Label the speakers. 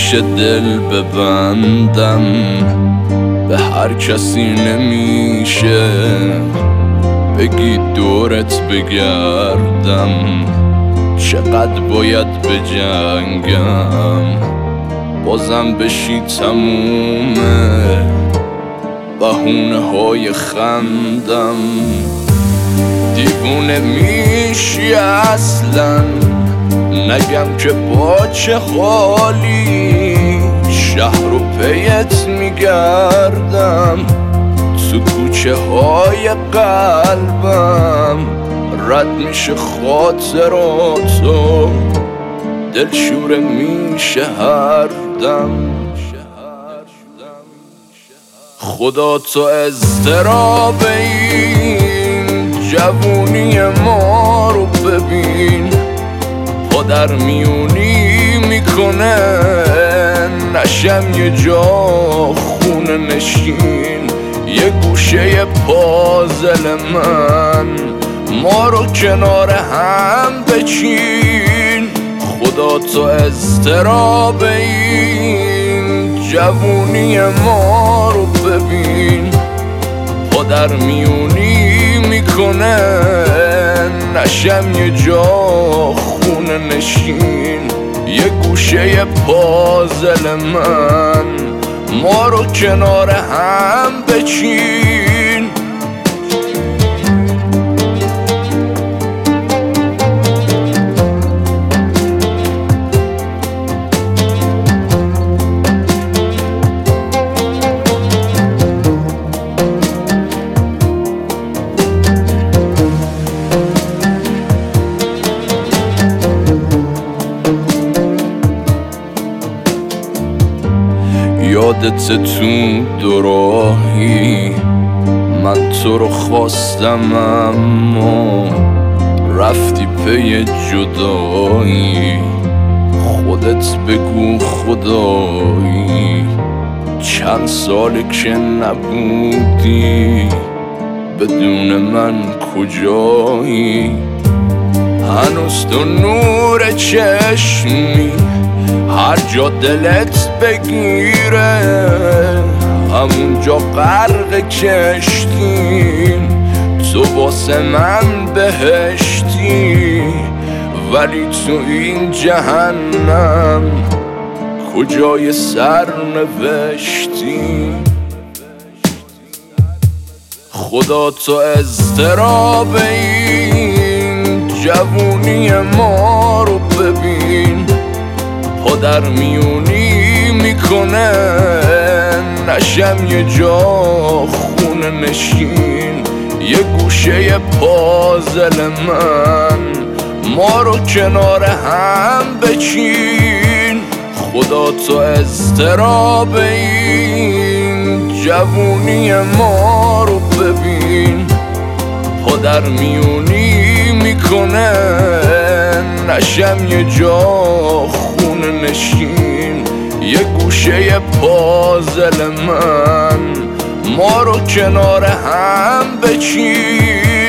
Speaker 1: نمیشه دل ببندم، به هر کسی نمیشه بگی دورت بگردم. چقدر باید بجنگم بازم بشی تمومه بهونه های خندم. دیوونه میشی اصلا نگم که با چه حالی، شهر رو پیت میگردم تو کوچه های قلبم. رد میشه خاطراتو دلشوره میشه هر دم. خدا تو اضطراب این جوونی ما رو ببین، پادر میونی میکنه نشم یه جا خونه نشین. یه گوشه پازل من ما رو کنار هم بچین. خدا تو اضطراب این جوونی ما رو ببین، پادر میونی میکنه نشم یه جا خونه نشین. یه گوشه پازل من ما رو کنار هم بچین. یادت تو دوراهی من تو رو خواستم اما رفتی پی جدایی. خودت بگو خدایی چند ساله که نبودی بدون من کجایی. هنوز تو نور چشمی هر جا دلت بگیره همونجا غرق کشتیم. تو واسه من بهشتی ولی تو این جهنم کجای سر نوشتی. خدا تو اضطراب این جوونی ما رو ببین، پادر میونی میکنه نشم یه جا خونه نشین. یه گوشه پازل من ما رو کنار هم بچین. خدا تو اضطراب این جوونی ما رو ببین، پادر میونی میکنه نشم یه جا خونه نشین. یه گوشه پازل من ما رو کنار هم بچین.